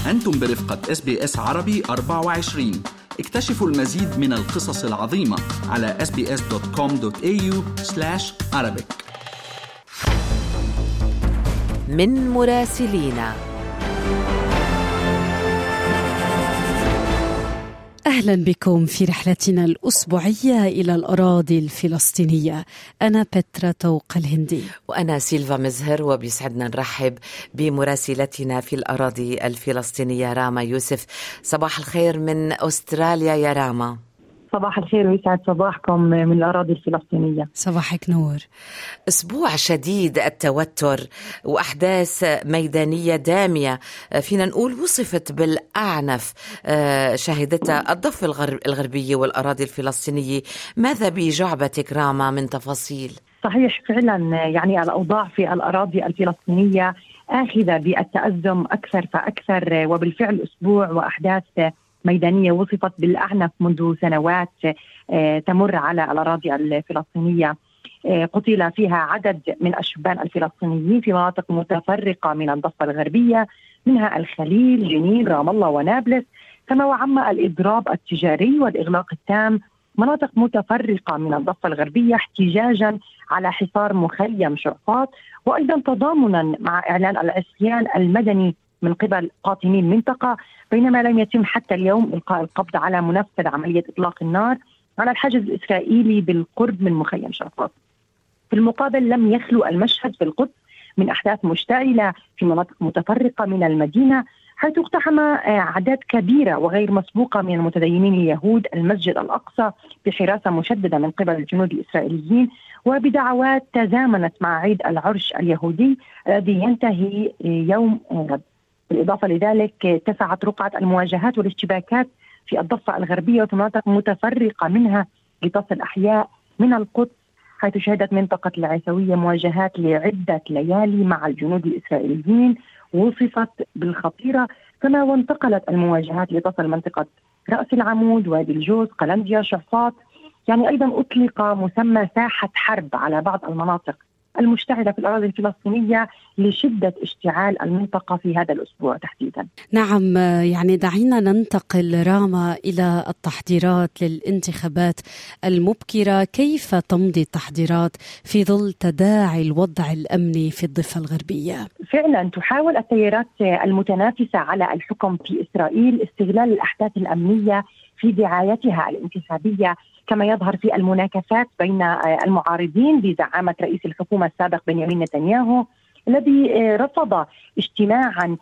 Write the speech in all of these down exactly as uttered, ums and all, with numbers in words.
أنتم برفقة إس بي إس عربي أربعة وعشرين. اكتشفوا المزيد من القصص العظيمة على إس بي إس دوت كوم دوت إيه يو سلاش عربيك. من مراسلينا. أهلا بكم في رحلتنا الأسبوعية إلى الأراضي الفلسطينية. أنا بترا توق الهندي وأنا سيلفا مزهر، وبيسعدنا نرحب بمراسلتنا في الأراضي الفلسطينية راما يوسف. صباح الخير من أستراليا يا راما. صباح الخير ويسعد صباحكم من الأراضي الفلسطينية. صباحك نور. أسبوع شديد التوتر وأحداث ميدانية دامية، فينا نقول وصفت بالأعنف شهدتها الضفة الغربية والأراضي الفلسطينية. ماذا بجعبتك راما من تفاصيل؟ صحيح فعلا، يعني الأوضاع في الأراضي الفلسطينية آخذة بالتأزم أكثر فأكثر، وبالفعل أسبوع وأحداث ميدانية وصفت بالأعنف منذ سنوات تمر على الأراضي الفلسطينية. قتل فيها عدد من الشبان الفلسطينيين في مناطق متفرقة من الضفة الغربية، منها الخليل، جنين، رام الله ونابلس، كما وعم الإضراب التجاري والإغلاق التام مناطق متفرقة من الضفة الغربية احتجاجا على حصار مخيم شرفات، وأيضا تضامنا مع إعلان العصيان المدني من قبل قاطني المنطقة، بينما لم يتم حتى اليوم إلقاء القبض على منفذ عملية إطلاق النار على الحاجز الإسرائيلي بالقرب من مخيم شرفات. في المقابل لم يخلو المشهد في القدس من أحداث مشتعلة في مناطق متفرقة من المدينة، حيث اقتحم أعداد كبيرة وغير مسبوقة من المتدينين اليهود المسجد الأقصى بحراسة مشددة من قبل الجنود الإسرائيليين، وبدعوات تزامنت مع عيد العرش اليهودي الذي ينتهي يوم غد. بالإضافة لذلك اتسعت رقعة المواجهات والاشتباكات في الضفة الغربية وفي مناطق متفرقة منها لتصل أحياء من القدس، حيث شهدت منطقة العيسوية مواجهات لعدة ليالي مع الجنود الإسرائيليين وصفت بالخطيرة، كما وانتقلت المواجهات لتصل منطقة رأس العمود، وادي الجوز، قلنديا، شرفات. يعني أيضا أطلق مسمى ساحة حرب على بعض المناطق المشتعلة في الأراضي الفلسطينية لشدة اشتعال المنطقة في هذا الأسبوع تحديدا. نعم، يعني دعينا ننتقل راما إلى التحضيرات للانتخابات المبكرة. كيف تمضي التحضيرات في ظل تداعي الوضع الأمني في الضفة الغربية؟ فعلا تحاول التيارات المتنافسة على الحكم في إسرائيل استغلال الأحداث الأمنية في دعايتها الانتخابية، كما يظهر في المناكفات بين المعارضين بزعامة رئيس الحكومة السابق بنيامين نتنياهو الذي رفض اجتماعا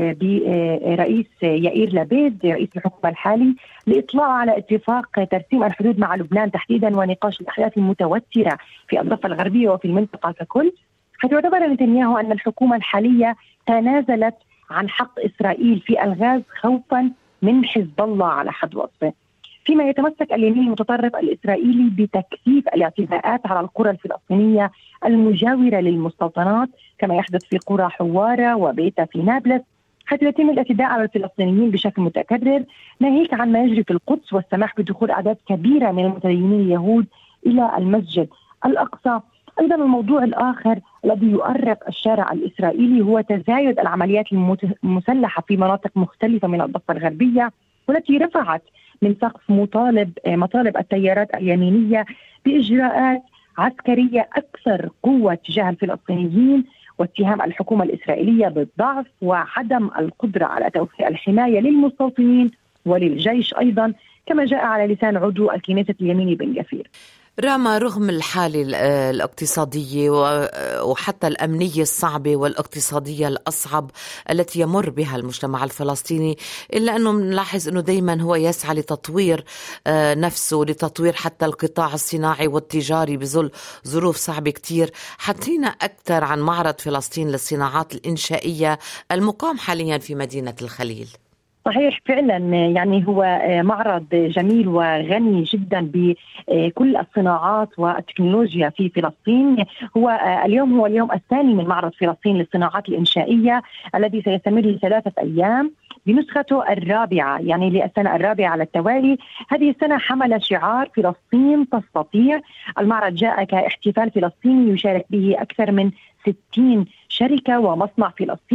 برئيس يائير لبيد رئيس الحكومة الحالي لإطلاع على اتفاق ترسيم الحدود مع لبنان تحديدا ونقاش الأحداث المتوترة في الضفة الغربية وفي المنطقة ككل، حيث اعتبر نتنياهو أن الحكومة الحالية تنازلت عن حق إسرائيل في الغاز خوفا من حزب الله على حد وصفه. فيما يتمسك اليمين المتطرف الإسرائيلي بتكثيف الاعتداءات على القرى الفلسطينية المجاورة للمستوطنات، كما يحدث في قرى حوارة وبيتا في نابلس، حيث يتم الاعتداء على الفلسطينيين بشكل متكرر، ناهيك عن ما يجري في القدس والسماح بدخول أعداد كبيرة من المتدينين اليهود إلى المسجد الأقصى. أيضا الموضوع الآخر الذي يؤرق الشارع الإسرائيلي هو تزايد العمليات المسلحة في مناطق مختلفة من الضفة الغربية، والتي رفعت من سقف مطالب مطالب التيارات اليمينية بإجراءات عسكرية أكثر قوة تجاه الفلسطينيين، واتهام الحكومة الإسرائيلية بالضعف وعدم القدرة على توفير الحماية للمستوطنين وللجيش أيضا، كما جاء على لسان عضو الكنيسة اليميني بن جفير. راما، رغم الحالة الاقتصادية وحتى الأمنية الصعبة والاقتصادية الأصعب التي يمر بها المجتمع الفلسطيني، إلا أنه نلاحظ أنه دايما هو يسعى لتطوير نفسه، لتطوير حتى القطاع الصناعي والتجاري بظل ظروف صعبة كتير. حدثينا أكثر عن معرض فلسطين للصناعات الإنشائية المقام حاليا في مدينة الخليل. صحيح فعلا، يعني هو معرض جميل وغني جدا بكل الصناعات والتكنولوجيا في فلسطين. هو اليوم هو اليوم الثاني من معرض فلسطين للصناعات الإنشائية الذي سيستمر لثلاثة أيام بنسخته الرابعة، يعني للسنة الرابعة على التوالي. هذه السنة حمل شعار فلسطين تستطيع. المعرض جاء كاحتفال فلسطيني يشارك به أكثر من ستين شركة ومصنع فلسطيني،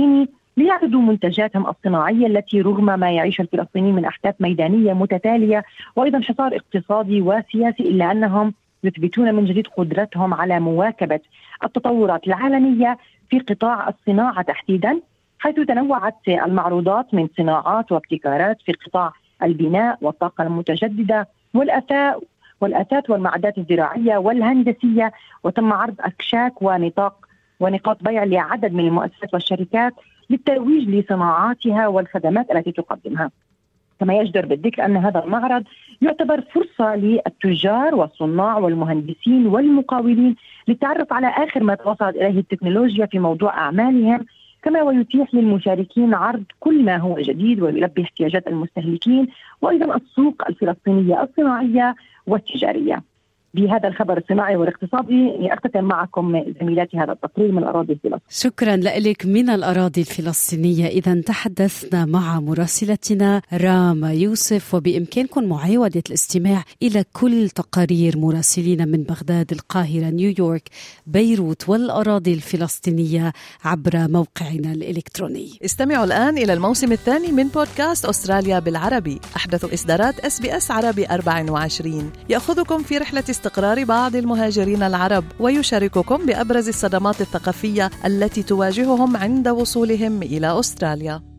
ليعرضوا منتجاتهم الصناعية التي رغم ما يعيش الفلسطينيين من أحداث ميدانية متتالية وأيضا حصار اقتصادي وسياسي، إلا أنهم يثبتون من جديد قدرتهم على مواكبة التطورات العالمية في قطاع الصناعة تحديدا، حيث تنوعت المعروضات من صناعات وابتكارات في قطاع البناء والطاقة المتجددة والأثاث والأثاث والمعدات الزراعية والهندسية، وتم عرض أكشاك ونطاق ونقاط بيع لعدد من المؤسسات والشركات للترويج لصناعاتها والخدمات التي تقدمها. كما يجدر بالذكر أن هذا المعرض يعتبر فرصة للتجار والصناع والمهندسين والمقاولين للتعرف على آخر ما توصلت إليه التكنولوجيا في موضوع أعمالهم، كما ويتيح للمشاركين عرض كل ما هو جديد ويلبي احتياجات المستهلكين وأيضا السوق الفلسطينية الصناعية والتجارية. بهذا الخبر الصناعي والاقتصادي أختتم معكم زميلاتي هذا التقرير من الأراضي الفلسطينية. شكرا لك من الأراضي الفلسطينية. إذا تحدثنا مع مراسلتنا راما يوسف، وبإمكانكم معاودة الاستماع إلى كل تقارير مراسلين من بغداد، القاهرة، نيويورك، بيروت والأراضي الفلسطينية عبر موقعنا الإلكتروني. استمعوا الآن إلى الموسم الثاني من بودكاست أستراليا بالعربي، أحدث إصدارات إس بي إس عربي أربعة وعشرين، يأخذكم في رحلة استقرار بعض المهاجرين العرب ويشارككم بأبرز الصدمات الثقافية التي تواجههم عند وصولهم إلى أستراليا.